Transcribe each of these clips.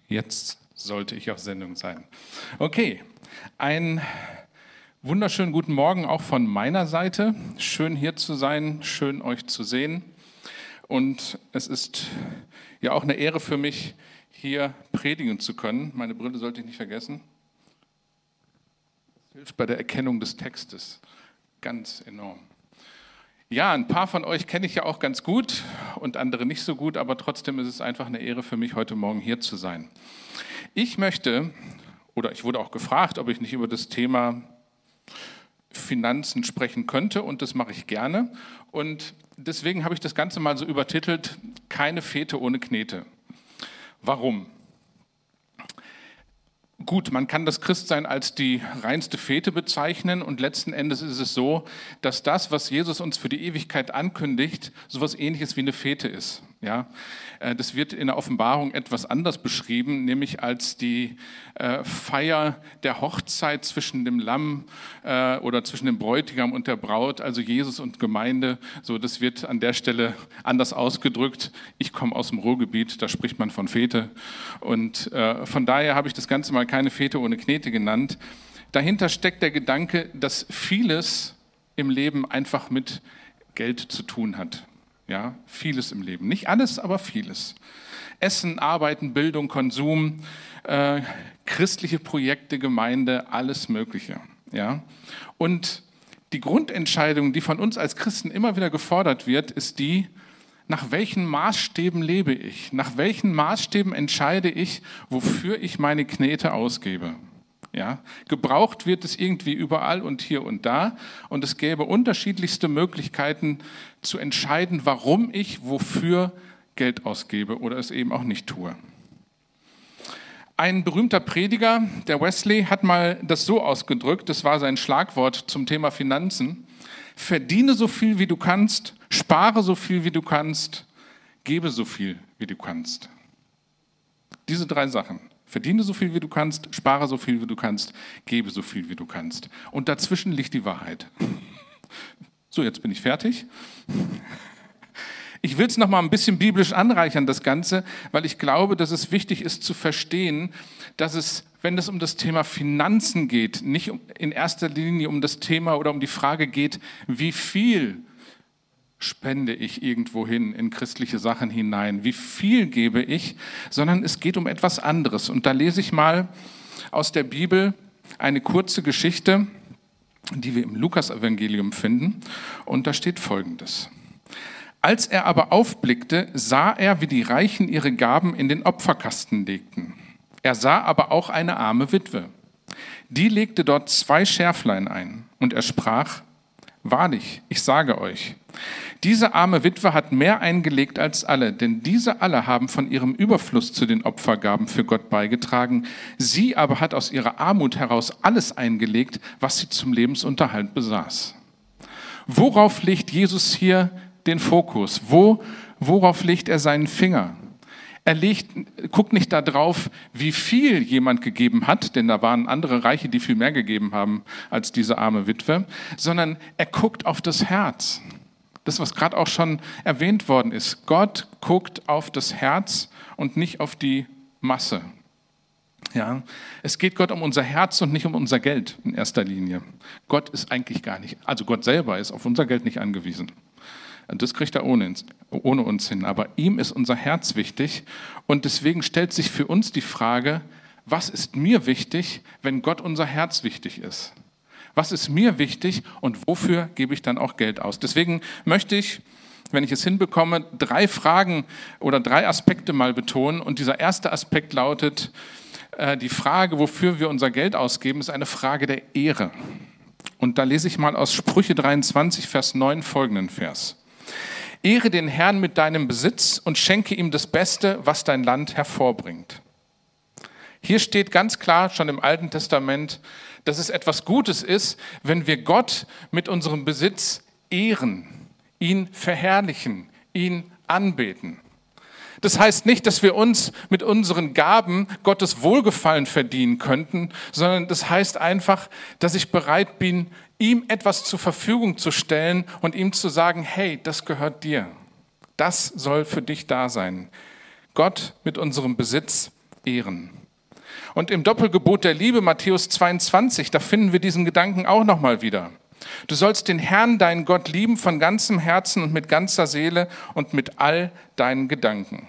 Jetzt sollte ich auf Sendung sein. Okay, einen wunderschönen guten Morgen auch von meiner Seite. Schön hier zu sein, schön euch zu sehen. Und es ist ja auch eine Ehre für mich, hier predigen zu können. Meine Brille sollte ich nicht vergessen. Das hilft bei der Erkennung des Textes ganz enorm. Ja, ein paar von euch kenne ich ja auch ganz gut und andere nicht so gut, aber trotzdem ist es einfach eine Ehre für mich, heute Morgen hier zu sein. Ich wurde auch gefragt, ob ich nicht über das Thema Finanzen sprechen könnte, und das mache ich gerne. Und deswegen habe ich das Ganze mal so übertitelt: Keine Fete ohne Knete. Warum? Gut, man kann das Christsein als die reinste Fete bezeichnen, und letzten Endes ist es so, dass das, was Jesus uns für die Ewigkeit ankündigt, sowas Ähnliches wie eine Fete ist. Ja? Das wird in der Offenbarung etwas anders beschrieben, nämlich als die Feier der Hochzeit zwischen dem Lamm oder zwischen dem Bräutigam und der Braut, also Jesus und Gemeinde. So, das wird an der Stelle anders ausgedrückt. Ich komme aus dem Ruhrgebiet, da spricht man von Fete, und von daher habe ich das Ganze mal keine Fete ohne Knete genannt. Dahinter steckt der Gedanke, dass vieles im Leben einfach mit Geld zu tun hat. Ja, vieles im Leben. Nicht alles, aber vieles. Essen, Arbeiten, Bildung, Konsum, christliche Projekte, Gemeinde, alles Mögliche. Ja? Und die Grundentscheidung, die von uns als Christen immer wieder gefordert wird, ist die: Nach welchen Maßstäben lebe ich? Nach welchen Maßstäben entscheide ich, wofür ich meine Knete ausgebe? Ja, gebraucht wird es irgendwie überall und hier und da, und es gäbe unterschiedlichste Möglichkeiten zu entscheiden, warum ich wofür Geld ausgebe oder es eben auch nicht tue. Ein berühmter Prediger, der Wesley, hat mal das so ausgedrückt, das war sein Schlagwort zum Thema Finanzen: Verdiene so viel, wie du kannst, spare so viel, wie du kannst, gebe so viel, wie du kannst. Diese 3 Sachen. Verdiene so viel, wie du kannst, spare so viel, wie du kannst, gebe so viel, wie du kannst. Und dazwischen liegt die Wahrheit. So, jetzt bin ich fertig. Ich will es noch mal ein bisschen biblisch anreichern, das Ganze, weil ich glaube, dass es wichtig ist zu verstehen, dass es, wenn es um das Thema Finanzen geht, nicht in erster Linie um das Thema oder um die Frage geht, wie viel spende ich irgendwo hin in christliche Sachen hinein, wie viel gebe ich, sondern es geht um etwas anderes. Und da lese ich mal aus der Bibel eine kurze Geschichte, die wir im Lukas-Evangelium finden, und da steht Folgendes: Als er aber aufblickte, sah er, wie die Reichen ihre Gaben in den Opferkasten legten. Er sah aber auch eine arme Witwe. Die legte dort 2 Schärflein ein, und er sprach: Wahrlich, ich sage euch, diese arme Witwe hat mehr eingelegt als alle, denn diese alle haben von ihrem Überfluss zu den Opfergaben für Gott beigetragen. Sie aber hat aus ihrer Armut heraus alles eingelegt, was sie zum Lebensunterhalt besaß. Worauf legt Jesus hier den Fokus? Worauf legt er seinen Finger? Er guckt nicht darauf, wie viel jemand gegeben hat, denn da waren andere Reiche, die viel mehr gegeben haben als diese arme Witwe, sondern er guckt auf das Herz. Das, was gerade auch schon erwähnt worden ist. Gott guckt auf das Herz und nicht auf die Masse. Ja, es geht Gott um unser Herz und nicht um unser Geld in erster Linie. Gott ist eigentlich gar nicht, also Gott selber ist auf unser Geld nicht angewiesen. Das kriegt er ohne uns hin. Aber ihm ist unser Herz wichtig. Und deswegen stellt sich für uns die Frage: Was ist mir wichtig, wenn Gott unser Herz wichtig ist? Was ist mir wichtig und wofür gebe ich dann auch Geld aus? Deswegen möchte ich, wenn ich es hinbekomme, 3 Fragen oder 3 Aspekte mal betonen. Und dieser erste Aspekt lautet: Die Frage, wofür wir unser Geld ausgeben, ist eine Frage der Ehre. Und da lese ich mal aus Sprüche 23, Vers 9 folgenden Vers: Ehre den Herrn mit deinem Besitz und schenke ihm das Beste, was dein Land hervorbringt. Hier steht ganz klar schon im Alten Testament, dass es etwas Gutes ist, wenn wir Gott mit unserem Besitz ehren, ihn verherrlichen, ihn anbeten. Das heißt nicht, dass wir uns mit unseren Gaben Gottes Wohlgefallen verdienen könnten, sondern das heißt einfach, dass ich bereit bin, ihm etwas zur Verfügung zu stellen und ihm zu sagen: Hey, das gehört dir. Das soll für dich da sein. Gott mit unserem Besitz ehren. Und im Doppelgebot der Liebe, Matthäus 22, da finden wir diesen Gedanken auch nochmal wieder. Du sollst den Herrn, deinen Gott, lieben von ganzem Herzen und mit ganzer Seele und mit all deinen Gedanken.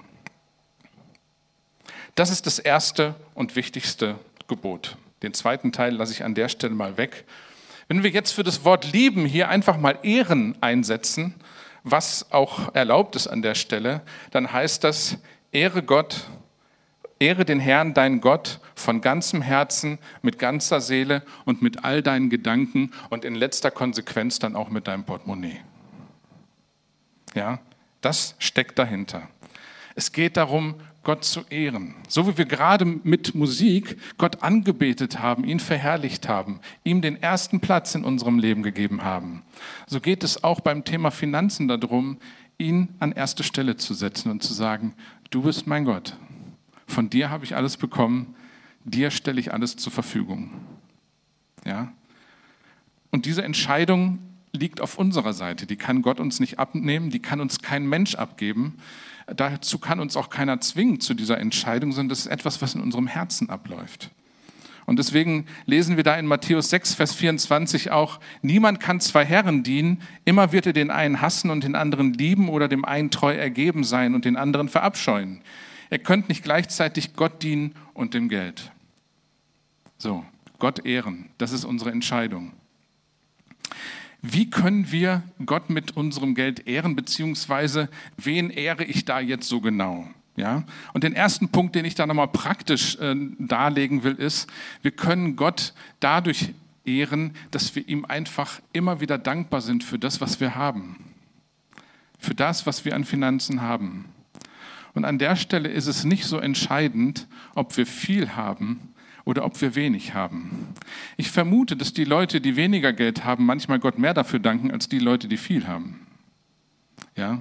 Das ist das erste und wichtigste Gebot. Den zweiten Teil lasse ich an der Stelle mal weg. Wenn wir jetzt für das Wort lieben hier einfach mal ehren einsetzen, was auch erlaubt ist an der Stelle, dann heißt das, ehre Gott, ehre den Herrn, deinen Gott, von ganzem Herzen, mit ganzer Seele und mit all deinen Gedanken und in letzter Konsequenz dann auch mit deinem Portemonnaie. Ja, das steckt dahinter. Es geht darum, Gott zu ehren. So wie wir gerade mit Musik Gott angebetet haben, ihn verherrlicht haben, ihm den ersten Platz in unserem Leben gegeben haben. So geht es auch beim Thema Finanzen darum, ihn an erste Stelle zu setzen und zu sagen, du bist mein Gott. Von dir habe ich alles bekommen, dir stelle ich alles zur Verfügung. Ja? Und diese Entscheidung liegt auf unserer Seite. Die kann Gott uns nicht abnehmen, die kann uns kein Mensch abgeben. Dazu kann uns auch keiner zwingen zu dieser Entscheidung, sondern das ist etwas, was in unserem Herzen abläuft. Und deswegen lesen wir da in Matthäus 6, Vers 24 auch, niemand kann zwei Herren dienen, immer wird er den einen hassen und den anderen lieben oder dem einen treu ergeben sein und den anderen verabscheuen. Ihr könnt nicht gleichzeitig Gott dienen und dem Geld. So, Gott ehren, das ist unsere Entscheidung. Wie können wir Gott mit unserem Geld ehren, beziehungsweise wen ehre ich da jetzt so genau? Ja? Und den ersten Punkt, den ich da nochmal praktisch darlegen will, ist, wir können Gott dadurch ehren, dass wir ihm einfach immer wieder dankbar sind für das, was wir haben. Für das, was wir an Finanzen haben. Und an der Stelle ist es nicht so entscheidend, ob wir viel haben oder ob wir wenig haben. Ich vermute, dass die Leute, die weniger Geld haben, manchmal Gott mehr dafür danken, als die Leute, die viel haben. Ja?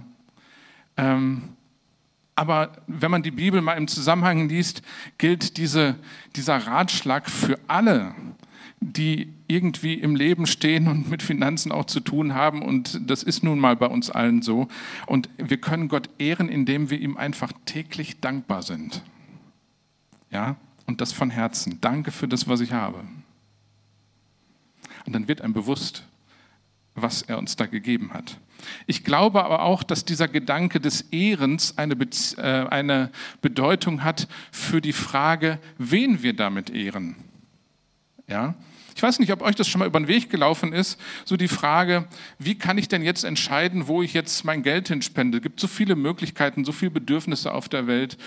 Aber wenn man die Bibel mal im Zusammenhang liest, gilt dieser Ratschlag für alle, die irgendwie im Leben stehen und mit Finanzen auch zu tun haben. Und das ist nun mal bei uns allen so. Und wir können Gott ehren, indem wir ihm einfach täglich dankbar sind. Ja? Und das von Herzen. Danke für das, was ich habe. Und dann wird einem bewusst, was er uns da gegeben hat. Ich glaube aber auch, dass dieser Gedanke des Ehrens eine Bedeutung hat für die Frage, wen wir damit ehren. Ja? Ich weiß nicht, ob euch das schon mal über den Weg gelaufen ist, so die Frage, wie kann ich denn jetzt entscheiden, wo ich jetzt mein Geld hinspende? Es gibt so viele Möglichkeiten, so viele Bedürfnisse auf der Welt.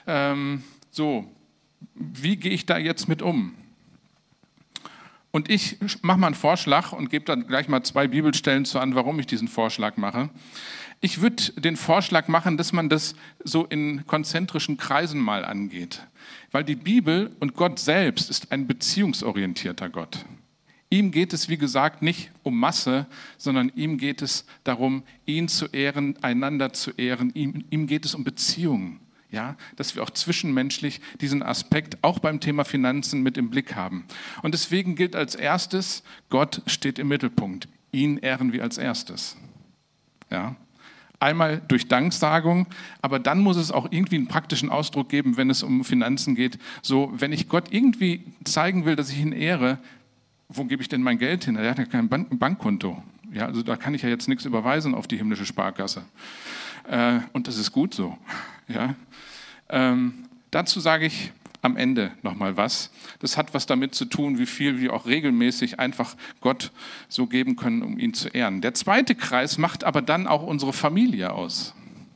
Wie gehe ich da jetzt mit um? Und ich mache mal einen Vorschlag und gebe dann gleich mal 2 Bibelstellen zu an, warum ich diesen Vorschlag mache. Ich würde den Vorschlag machen, dass man das so in konzentrischen Kreisen mal angeht. Weil die Bibel und Gott selbst ist ein beziehungsorientierter Gott. Ihm geht es, wie gesagt, nicht um Masse, sondern ihm geht es darum, ihn zu ehren, einander zu ehren. Ihm geht es um Beziehungen. Ja, dass wir auch zwischenmenschlich diesen Aspekt auch beim Thema Finanzen mit im Blick haben. Und deswegen gilt als erstes, Gott steht im Mittelpunkt. Ihn ehren wir als erstes. Ja. Einmal durch Danksagung, aber dann muss es auch irgendwie einen praktischen Ausdruck geben, wenn es um Finanzen geht. So, wenn ich Gott irgendwie zeigen will, dass ich ihn ehre, wo gebe ich denn mein Geld hin? Er hat ja kein Bankkonto. Ja, also da kann ich ja jetzt nichts überweisen auf die himmlische Sparkasse. Und das ist gut so. Ja. Dazu sage ich am Ende nochmal was. Das hat was damit zu tun, wie viel wir auch regelmäßig einfach Gott so geben können, um ihn zu ehren. Der zweite Kreis macht aber dann auch unsere Familie aus.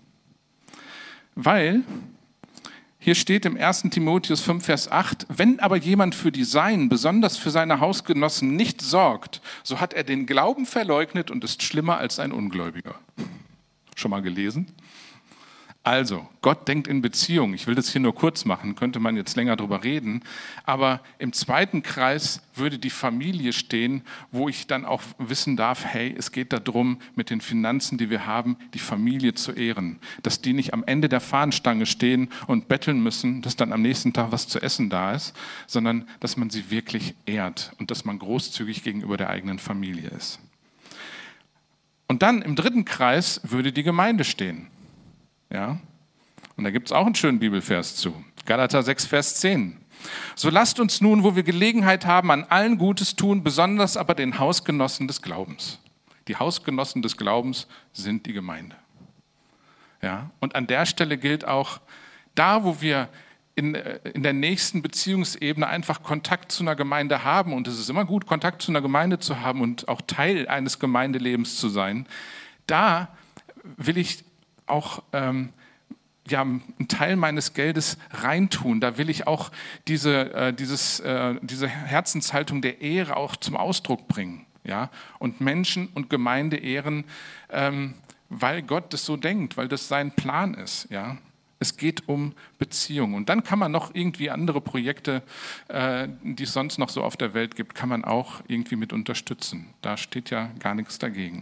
Weil, hier steht im 1. Timotheus 5, Vers 8, wenn aber jemand für die Seinen, besonders für seine Hausgenossen, nicht sorgt, so hat er den Glauben verleugnet und ist schlimmer als ein Ungläubiger. Schon mal gelesen? Also, Gott denkt in Beziehung. Ich will das hier nur kurz machen, könnte man jetzt länger drüber reden. Aber im zweiten Kreis würde die Familie stehen, wo ich dann auch wissen darf, hey, es geht darum, mit den Finanzen, die wir haben, die Familie zu ehren. Dass die nicht am Ende der Fahnenstange stehen und betteln müssen, dass dann am nächsten Tag was zu essen da ist, sondern dass man sie wirklich ehrt und dass man großzügig gegenüber der eigenen Familie ist. Und dann im dritten Kreis würde die Gemeinde stehen. Ja? Und da gibt es auch einen schönen Bibelvers zu. Galater 6, Vers 10. So lasst uns nun, wo wir Gelegenheit haben, an allen Gutes tun, besonders aber den Hausgenossen des Glaubens. Die Hausgenossen des Glaubens sind die Gemeinde. Ja? Und an der Stelle gilt auch, da wo wir in der nächsten Beziehungsebene einfach Kontakt zu einer Gemeinde haben, und es ist immer gut, Kontakt zu einer Gemeinde zu haben und auch Teil eines Gemeindelebens zu sein, da will ich auch einen Teil meines Geldes reintun. Da will ich auch diese Herzenshaltung der Ehre auch zum Ausdruck bringen. Ja? Und Menschen und Gemeinde ehren, weil Gott das so denkt, weil das sein Plan ist. Ja? Es geht um Beziehung. Und dann kann man noch irgendwie andere Projekte, die es sonst noch so auf der Welt gibt, kann man auch irgendwie mit unterstützen. Da steht ja gar nichts dagegen.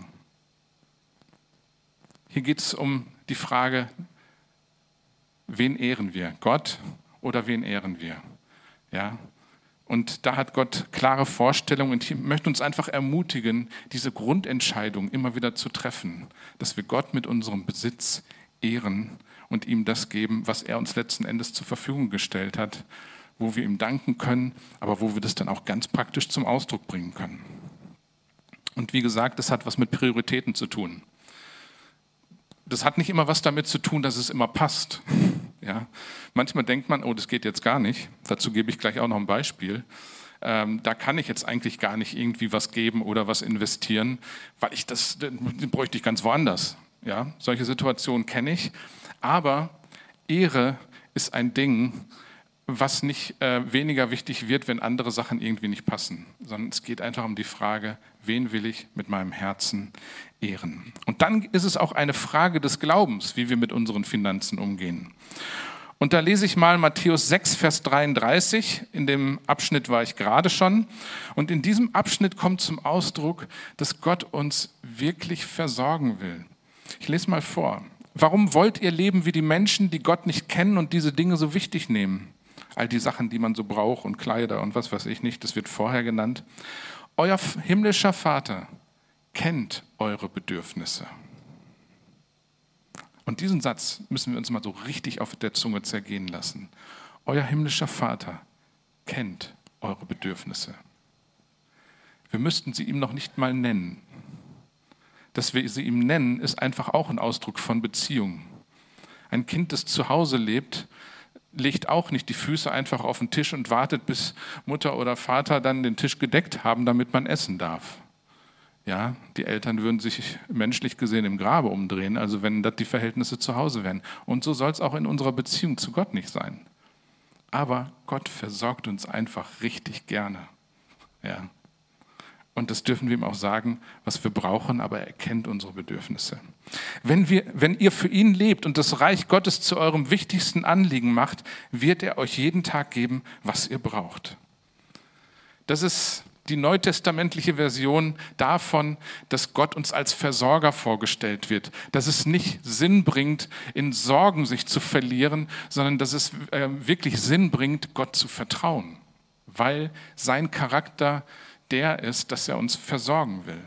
Hier geht es um die Frage, wen ehren wir? Gott oder wen ehren wir? Ja? Und da hat Gott klare Vorstellungen und ich möchte uns einfach ermutigen, diese Grundentscheidung immer wieder zu treffen, dass wir Gott mit unserem Besitz ehren und ihm das geben, was er uns letzten Endes zur Verfügung gestellt hat, wo wir ihm danken können, aber wo wir das dann auch ganz praktisch zum Ausdruck bringen können. Und wie gesagt, das hat was mit Prioritäten zu tun. Das hat nicht immer was damit zu tun, dass es immer passt. Ja? Manchmal denkt man, oh, das geht jetzt gar nicht. Dazu gebe ich gleich auch noch ein Beispiel. Da kann ich jetzt eigentlich gar nicht irgendwie was geben oder was investieren, weil das bräuchte ich ganz woanders. Ja? Solche Situationen kenne ich. Aber Ehre ist ein Ding, was nicht weniger wichtig wird, wenn andere Sachen irgendwie nicht passen, sondern es geht einfach um die Frage, wen will ich mit meinem Herzen ehren? Und dann ist es auch eine Frage des Glaubens, wie wir mit unseren Finanzen umgehen. Und da lese ich mal Matthäus 6, Vers 33, in dem Abschnitt war ich gerade schon. Und in diesem Abschnitt kommt zum Ausdruck, dass Gott uns wirklich versorgen will. Ich lese mal vor. Warum wollt ihr leben wie die Menschen, die Gott nicht kennen und diese Dinge so wichtig nehmen? All die Sachen, die man so braucht und Kleider und was weiß ich nicht, das wird vorher genannt. Euer himmlischer Vater kennt eure Bedürfnisse. Und diesen Satz müssen wir uns mal so richtig auf der Zunge zergehen lassen. Euer himmlischer Vater kennt eure Bedürfnisse. Wir müssten sie ihm noch nicht mal nennen. Dass wir sie ihm nennen, ist einfach auch ein Ausdruck von Beziehung. Ein Kind, das zu Hause lebt, legt auch nicht die Füße einfach auf den Tisch und wartet, bis Mutter oder Vater dann den Tisch gedeckt haben, damit man essen darf. Ja, die Eltern würden sich menschlich gesehen im Grabe umdrehen, also wenn das die Verhältnisse zu Hause wären. Und so soll es auch in unserer Beziehung zu Gott nicht sein. Aber Gott versorgt uns einfach richtig gerne. Ja. Und das dürfen wir ihm auch sagen, was wir brauchen, aber er kennt unsere Bedürfnisse. Wenn ihr für ihn lebt und das Reich Gottes zu eurem wichtigsten Anliegen macht, wird er euch jeden Tag geben, was ihr braucht. Das ist die neutestamentliche Version davon, dass Gott uns als Versorger vorgestellt wird. Dass es nicht Sinn bringt, in Sorgen sich zu verlieren, sondern dass es wirklich Sinn bringt, Gott zu vertrauen. Weil sein Charakter der ist, dass er uns versorgen will.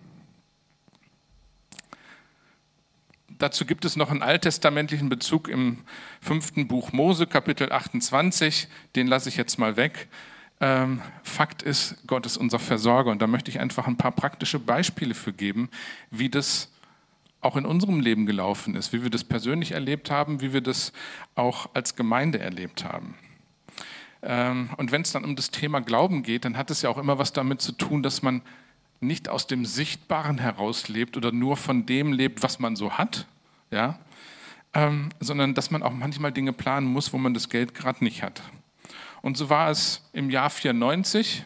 Dazu gibt es noch einen alttestamentlichen Bezug im 5. Buch Mose, Kapitel 28. Den lasse ich jetzt mal weg. Fakt ist, Gott ist unser Versorger. Und da möchte ich einfach ein paar praktische Beispiele für geben, wie das auch in unserem Leben gelaufen ist, wie wir das persönlich erlebt haben, wie wir das auch als Gemeinde erlebt haben. Und wenn es dann um das Thema Glauben geht, dann hat es ja auch immer was damit zu tun, dass man nicht aus dem Sichtbaren heraus lebt oder nur von dem lebt, was man so hat, ja? Sondern dass man auch manchmal Dinge planen muss, wo man das Geld gerade nicht hat. Und so war es im Jahr 93.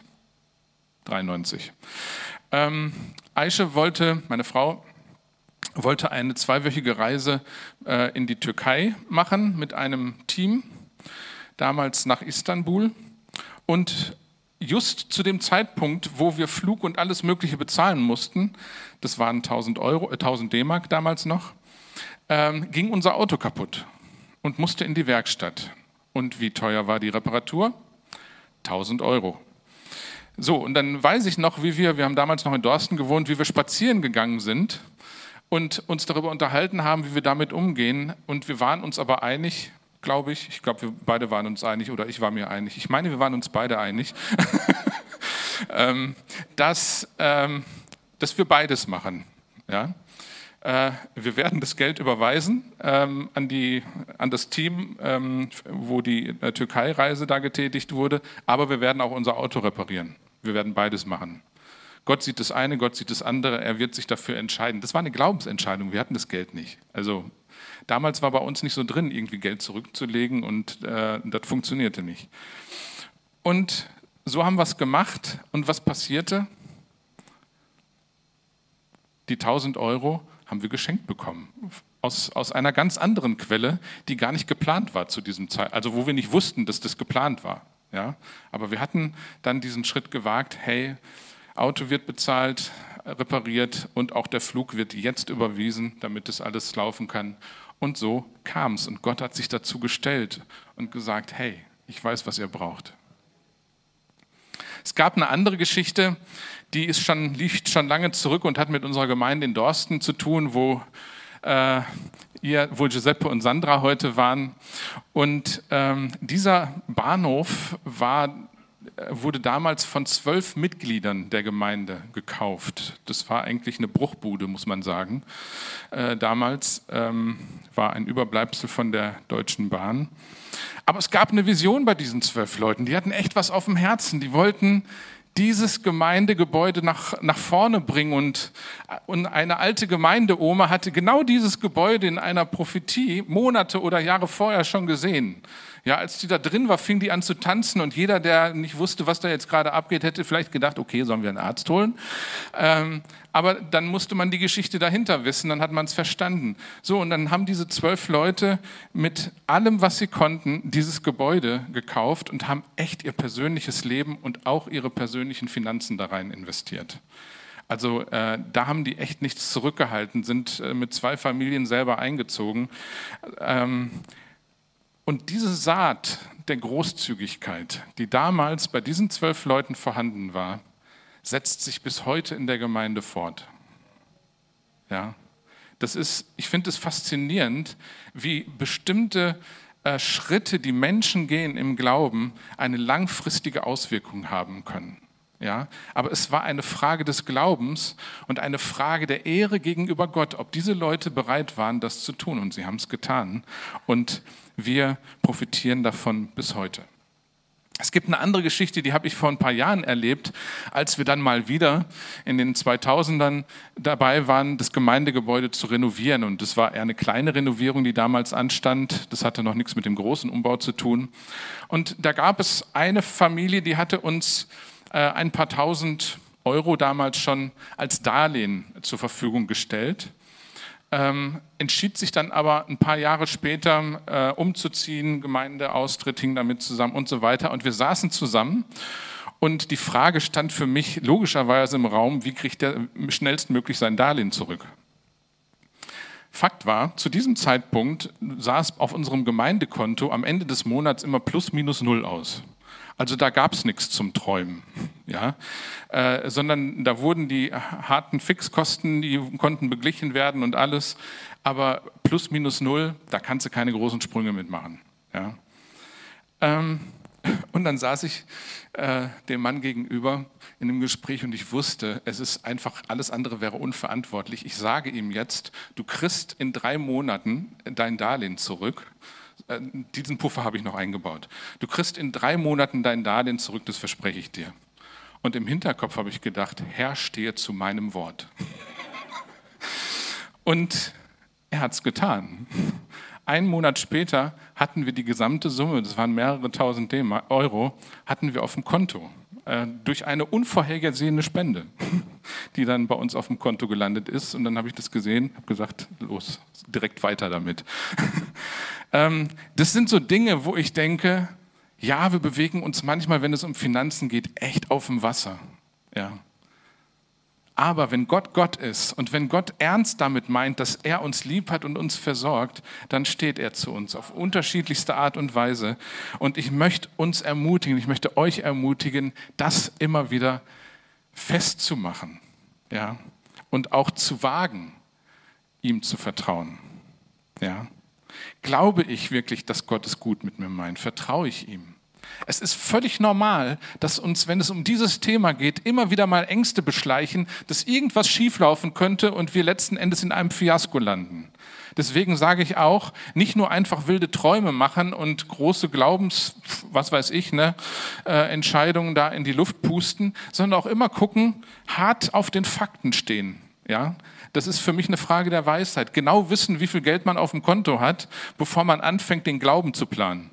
Aische meine Frau, wollte eine 2-wöchige Reise in die Türkei machen mit einem Team, damals nach Istanbul. Und just zu dem Zeitpunkt, wo wir Flug und alles Mögliche bezahlen mussten, das waren 1000 D-Mark damals noch, ging unser Auto kaputt und musste in die Werkstatt. Und wie teuer war die Reparatur? 1000 €. So, und dann weiß ich noch, wir haben damals noch in Dorsten gewohnt, wie wir spazieren gegangen sind und uns darüber unterhalten haben, wie wir damit umgehen. Und wir waren uns aber einig, glaube ich. Ich glaube, wir beide waren uns einig oder ich war mir einig. Ich meine, wir waren uns beide einig, dass wir beides machen. Ja? Wir werden das Geld überweisen an das Team, wo die Türkei-Reise da getätigt wurde, aber wir werden auch unser Auto reparieren. Wir werden beides machen. Gott sieht das eine, Gott sieht das andere, er wird sich dafür entscheiden. Das war eine Glaubensentscheidung, wir hatten das Geld nicht. Also damals war bei uns nicht so drin, irgendwie Geld zurückzulegen und das funktionierte nicht. Und so haben wir es gemacht und was passierte? Die 1.000 € haben wir geschenkt bekommen. Aus einer ganz anderen Quelle, die gar nicht geplant war zu diesem Zeitpunkt. Also wo wir nicht wussten, dass das geplant war. Ja? Aber wir hatten dann diesen Schritt gewagt, hey, Auto wird bezahlt, repariert und auch der Flug wird jetzt überwiesen, damit das alles laufen kann. Und so kam es. Und Gott hat sich dazu gestellt und gesagt, hey, ich weiß, was ihr braucht. Es gab eine andere Geschichte, die liegt schon lange zurück und hat mit unserer Gemeinde in Dorsten zu tun, wo Giuseppe und Sandra heute waren. Und dieser Bahnhof wurde damals von 12 Mitgliedern der Gemeinde gekauft. Das war eigentlich eine Bruchbude, muss man sagen. Damals war ein Überbleibsel von der Deutschen Bahn. Aber es gab eine Vision bei diesen 12 Leuten. Die hatten echt was auf dem Herzen. Die wollten dieses Gemeindegebäude nach vorne bringen. Und eine alte Gemeindeoma hatte genau dieses Gebäude in einer Prophetie Monate oder Jahre vorher schon gesehen. Ja, als die da drin war, fing die an zu tanzen und jeder, der nicht wusste, was da jetzt gerade abgeht, hätte vielleicht gedacht, okay, sollen wir einen Arzt holen? Aber dann musste man die Geschichte dahinter wissen, dann hat man es verstanden. So, und dann haben diese 12 Leute mit allem, was sie konnten, dieses Gebäude gekauft und haben echt ihr persönliches Leben und auch ihre persönlichen Finanzen da rein investiert. Also da haben die echt nichts zurückgehalten, sind mit 2 Familien selber eingezogen. Und diese Saat der Großzügigkeit, die damals bei diesen 12 Leuten vorhanden war, setzt sich bis heute in der Gemeinde fort. Ja, ich finde es faszinierend, wie bestimmte Schritte, die Menschen gehen im Glauben, eine langfristige Auswirkung haben können. Ja, aber es war eine Frage des Glaubens und eine Frage der Ehre gegenüber Gott, ob diese Leute bereit waren, das zu tun. Und sie haben es getan. Und wir profitieren davon bis heute. Es gibt eine andere Geschichte, die habe ich vor ein paar Jahren erlebt, als wir dann mal wieder in den 2000ern dabei waren, das Gemeindegebäude zu renovieren. Und das war eher eine kleine Renovierung, die damals anstand. Das hatte noch nichts mit dem großen Umbau zu tun. Und da gab es eine Familie, die hatte uns ein paar 1.000 € damals schon als Darlehen zur Verfügung gestellt. Entschied sich dann aber ein paar Jahre später umzuziehen, Gemeindeaustritt hing damit zusammen und so weiter. Und wir saßen zusammen und die Frage stand für mich logischerweise im Raum, wie kriegt er schnellstmöglich sein Darlehen zurück? Fakt war, zu diesem Zeitpunkt sah es auf unserem Gemeindekonto am Ende des Monats immer plus minus null aus. Also da gab es nichts zum Träumen, ja? Sondern da wurden die harten Fixkosten, die konnten beglichen werden und alles, aber plus minus null, da kannst du keine großen Sprünge mitmachen. Ja? Und dann saß ich dem Mann gegenüber in einem Gespräch und ich wusste, es ist einfach, alles andere wäre unverantwortlich. Ich sage ihm jetzt, du kriegst in 3 Monaten dein Darlehen zurück. Diesen Puffer habe ich noch eingebaut. Du kriegst in 3 Monaten dein Darlehen zurück, das verspreche ich dir. Und im Hinterkopf habe ich gedacht, Herr, stehe zu meinem Wort. Und er hat es getan. 1 Monat später hatten wir die gesamte Summe, das waren mehrere 1.000 €, hatten wir auf dem Konto. Durch eine unvorhergesehene Spende, die dann bei uns auf dem Konto gelandet ist. Und dann habe ich das gesehen, habe gesagt, los, direkt weiter damit. Das sind so Dinge, wo ich denke, ja, wir bewegen uns manchmal, wenn es um Finanzen geht, echt auf dem Wasser. Ja. Aber wenn Gott Gott ist und wenn Gott ernst damit meint, dass er uns lieb hat und uns versorgt, dann steht er zu uns auf unterschiedlichste Art und Weise. Und ich möchte uns ermutigen, ich möchte euch ermutigen, das immer wieder festzumachen, ja, und auch zu wagen, ihm zu vertrauen. Ja. Glaube ich wirklich, dass Gott es gut mit mir meint? Vertraue ich ihm? Es ist völlig normal, dass uns, wenn es um dieses Thema geht, immer wieder mal Ängste beschleichen, dass irgendwas schieflaufen könnte und wir letzten Endes in einem Fiasko landen. Deswegen sage ich auch, nicht nur einfach wilde Träume machen und große Entscheidungen da in die Luft pusten, sondern auch immer gucken, hart auf den Fakten stehen. Ja? Das ist für mich eine Frage der Weisheit. Genau wissen, wie viel Geld man auf dem Konto hat, bevor man anfängt, den Glauben zu planen.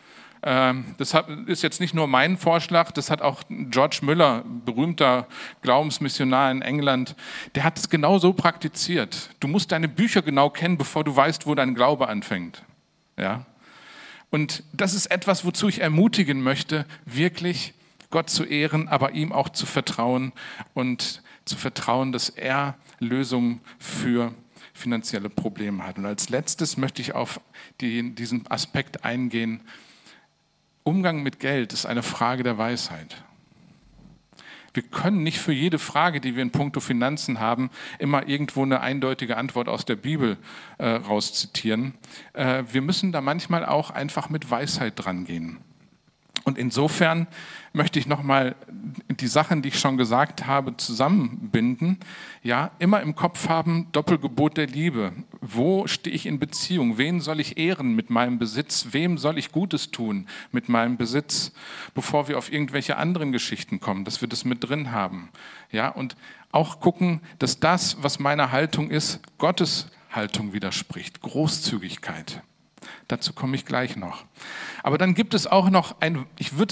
Das ist jetzt nicht nur mein Vorschlag, das hat auch George Müller, berühmter Glaubensmissionar in England, der hat es genau so praktiziert. Du musst deine Bücher genau kennen, bevor du weißt, wo dein Glaube anfängt. Ja? Und das ist etwas, wozu ich ermutigen möchte, wirklich Gott zu ehren, aber ihm auch zu vertrauen und zu vertrauen, dass er Lösungen für finanzielle Probleme hat. Und als letztes möchte ich auf diesen Aspekt eingehen. Umgang mit Geld ist eine Frage der Weisheit. Wir können nicht für jede Frage, die wir in puncto Finanzen haben, immer irgendwo eine eindeutige Antwort aus der Bibel rauszitieren. Wir müssen da manchmal auch einfach mit Weisheit dran gehen. Und insofern möchte ich nochmal die Sachen, die ich schon gesagt habe, zusammenbinden. Ja, immer im Kopf haben, Doppelgebot der Liebe. Wo stehe ich in Beziehung? Wen soll ich ehren mit meinem Besitz? Wem soll ich Gutes tun mit meinem Besitz? Bevor wir auf irgendwelche anderen Geschichten kommen, dass wir das mit drin haben. Ja, und auch gucken, dass das, was meine Haltung ist, Gottes Haltung widerspricht. Großzügigkeit. Dazu komme ich gleich noch. Aber dann gibt es auch noch ein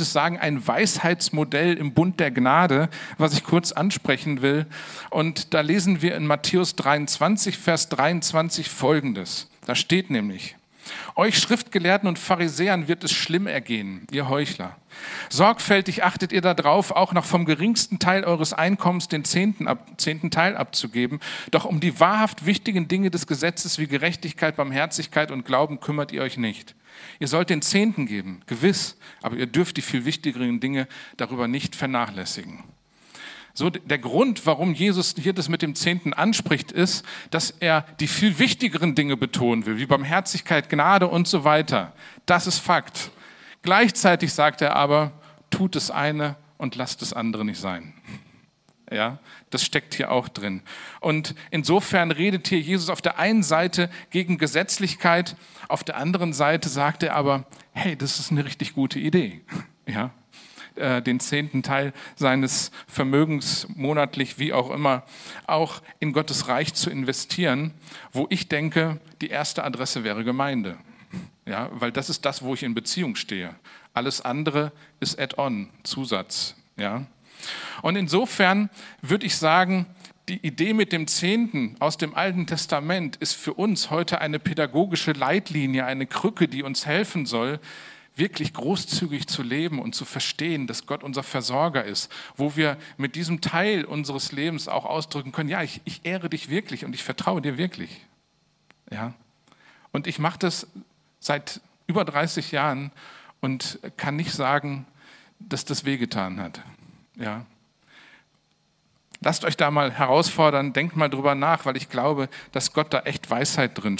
Weisheitsmodell im Bund der Gnade, was ich kurz ansprechen will. Und da lesen wir in Matthäus 23, Vers 23 Folgendes. Da steht nämlich: Euch Schriftgelehrten und Pharisäern wird es schlimm ergehen, ihr Heuchler. Sorgfältig achtet ihr darauf, auch noch vom geringsten Teil eures Einkommens den zehnten Teil abzugeben. Doch um die wahrhaft wichtigen Dinge des Gesetzes wie Gerechtigkeit, Barmherzigkeit und Glauben kümmert ihr euch nicht. Ihr sollt den Zehnten geben, gewiss, aber ihr dürft die viel wichtigeren Dinge darüber nicht vernachlässigen. So, der Grund, warum Jesus hier das mit dem Zehnten anspricht, ist, dass er die viel wichtigeren Dinge betonen will, wie Barmherzigkeit, Gnade und so weiter. Das ist Fakt. Gleichzeitig sagt er aber, tut das eine und lasst das andere nicht sein. Ja, das steckt hier auch drin. Und insofern redet hier Jesus auf der einen Seite gegen Gesetzlichkeit, auf der anderen Seite sagt er aber, hey, das ist eine richtig gute Idee. Ja, den 10. Teil seines Vermögens monatlich, wie auch immer, auch in Gottes Reich zu investieren, wo ich denke, die erste Adresse wäre Gemeinde. Ja, weil das ist das, wo ich in Beziehung stehe. Alles andere ist Add-on, Zusatz. Ja. Und insofern würde ich sagen, die Idee mit dem 10. aus dem Alten Testament ist für uns heute eine pädagogische Leitlinie, eine Krücke, die uns helfen soll, wirklich großzügig zu leben und zu verstehen, dass Gott unser Versorger ist, wo wir mit diesem Teil unseres Lebens auch ausdrücken können, ja, ich ehre dich wirklich und ich vertraue dir wirklich. Ja. Und ich mache das seit über 30 Jahren und kann nicht sagen, dass das wehgetan hat. Ja. Lasst euch da mal herausfordern, denkt mal drüber nach, weil ich glaube, dass Gott da echt Weisheit drin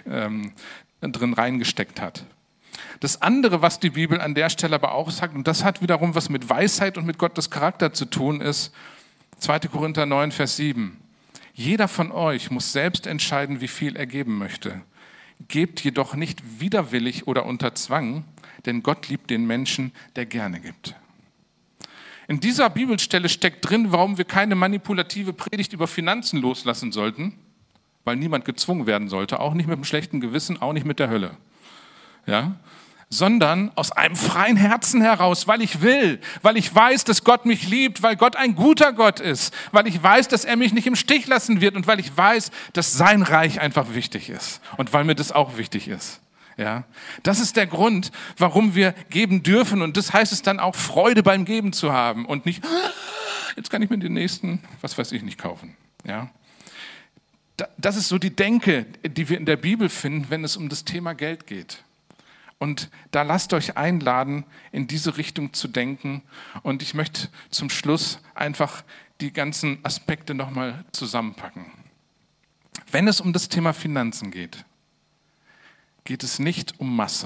reingesteckt hat. Das andere, was die Bibel an der Stelle aber auch sagt, und das hat wiederum was mit Weisheit und mit Gottes Charakter zu tun, ist 2. Korinther 9, Vers 7. Jeder von euch muss selbst entscheiden, wie viel er geben möchte. Gebt jedoch nicht widerwillig oder unter Zwang, denn Gott liebt den Menschen, der gerne gibt. In dieser Bibelstelle steckt drin, warum wir keine manipulative Predigt über Finanzen loslassen sollten, weil niemand gezwungen werden sollte, auch nicht mit einem schlechten Gewissen, auch nicht mit der Hölle. Ja? Sondern aus einem freien Herzen heraus, weil ich will, weil ich weiß, dass Gott mich liebt, weil Gott ein guter Gott ist, weil ich weiß, dass er mich nicht im Stich lassen wird und weil ich weiß, dass sein Reich einfach wichtig ist und weil mir das auch wichtig ist. Ja? Das ist der Grund, warum wir geben dürfen und das heißt es dann auch, Freude beim Geben zu haben und nicht, jetzt kann ich mir den nächsten, was weiß ich, nicht kaufen. Ja? Das ist so die Denke, die wir in der Bibel finden, wenn es um das Thema Geld geht. Und da lasst euch einladen, in diese Richtung zu denken. Und ich möchte zum Schluss einfach die ganzen Aspekte nochmal zusammenpacken. Wenn es um das Thema Finanzen geht, geht es nicht um Masse.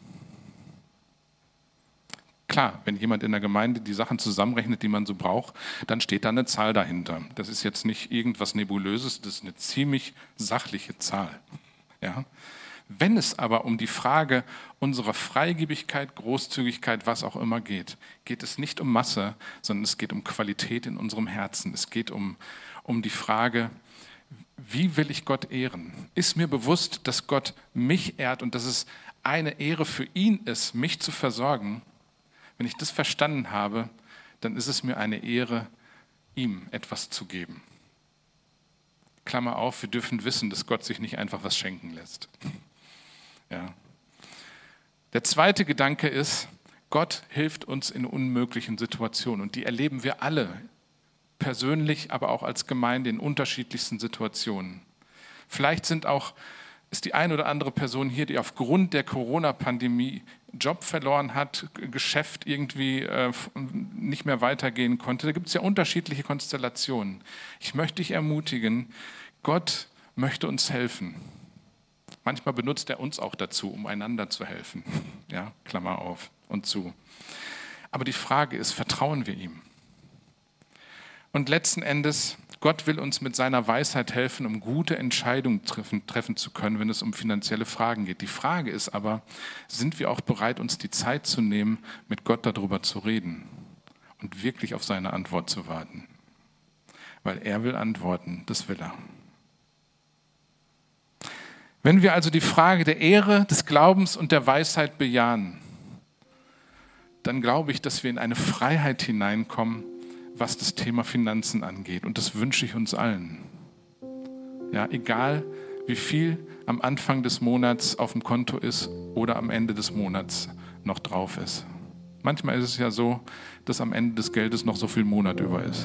Klar, wenn jemand in der Gemeinde die Sachen zusammenrechnet, die man so braucht, dann steht da eine Zahl dahinter. Das ist jetzt nicht irgendwas Nebulöses, das ist eine ziemlich sachliche Zahl. Ja? Wenn es aber um die Frage unserer Freigebigkeit, Großzügigkeit, was auch immer geht, geht es nicht um Masse, sondern es geht um Qualität in unserem Herzen. Es geht um die Frage, wie will ich Gott ehren? Ist mir bewusst, dass Gott mich ehrt und dass es eine Ehre für ihn ist, mich zu versorgen? Wenn ich das verstanden habe, dann ist es mir eine Ehre, ihm etwas zu geben. Klammer auf, wir dürfen wissen, dass Gott sich nicht einfach was schenken lässt. Ja. Der zweite Gedanke ist, Gott hilft uns in unmöglichen Situationen und die erleben wir alle, persönlich, aber auch als Gemeinde in unterschiedlichsten Situationen. Vielleicht ist die eine oder andere Person hier, die aufgrund der Corona-Pandemie Job verloren hat, Geschäft irgendwie nicht mehr weitergehen konnte. Da gibt es ja unterschiedliche Konstellationen. Ich möchte dich ermutigen, Gott möchte uns helfen. Manchmal benutzt er uns auch dazu, um einander zu helfen. Ja, Klammer auf und zu. Aber die Frage ist, vertrauen wir ihm? Und letzten Endes, Gott will uns mit seiner Weisheit helfen, um gute Entscheidungen treffen zu können, wenn es um finanzielle Fragen geht. Die Frage ist aber, sind wir auch bereit, uns die Zeit zu nehmen, mit Gott darüber zu reden und wirklich auf seine Antwort zu warten? Weil er will antworten, das will er. Wenn wir also die Frage der Ehre, des Glaubens und der Weisheit bejahen, dann glaube ich, dass wir in eine Freiheit hineinkommen, was das Thema Finanzen angeht. Und das wünsche ich uns allen. Ja, egal wie viel am Anfang des Monats auf dem Konto ist oder am Ende des Monats noch drauf ist. Manchmal ist es ja so, dass am Ende des Geldes noch so viel Monat über ist.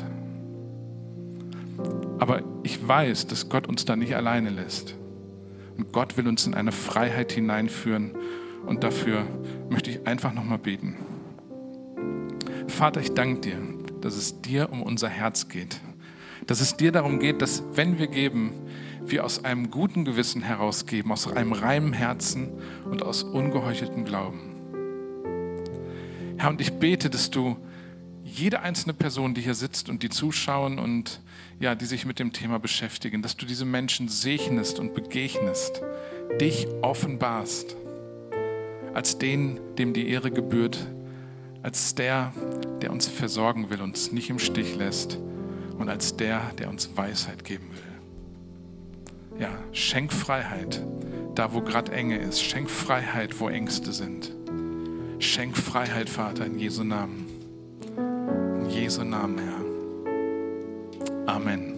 Aber ich weiß, dass Gott uns da nicht alleine lässt. Und Gott will uns in eine Freiheit hineinführen. Und dafür möchte ich einfach nochmal beten. Vater, ich danke dir, dass es dir um unser Herz geht. Dass es dir darum geht, dass wenn wir geben, wir aus einem guten Gewissen herausgeben, aus einem reinen Herzen und aus ungeheucheltem Glauben. Herr, und ich bete, dass du jede einzelne Person, die hier sitzt und die zuschauen und ja, die sich mit dem Thema beschäftigen, dass du diese Menschen segnest und begegnest, dich offenbarst, als den, dem die Ehre gebührt, als der uns versorgen will, uns nicht im Stich lässt und als der uns Weisheit geben will. Ja, schenk Freiheit, da wo gerade Enge ist. Schenk Freiheit, wo Ängste sind. Schenk Freiheit, Vater, in Jesu Namen. In Jesu Namen, Herr. Amen.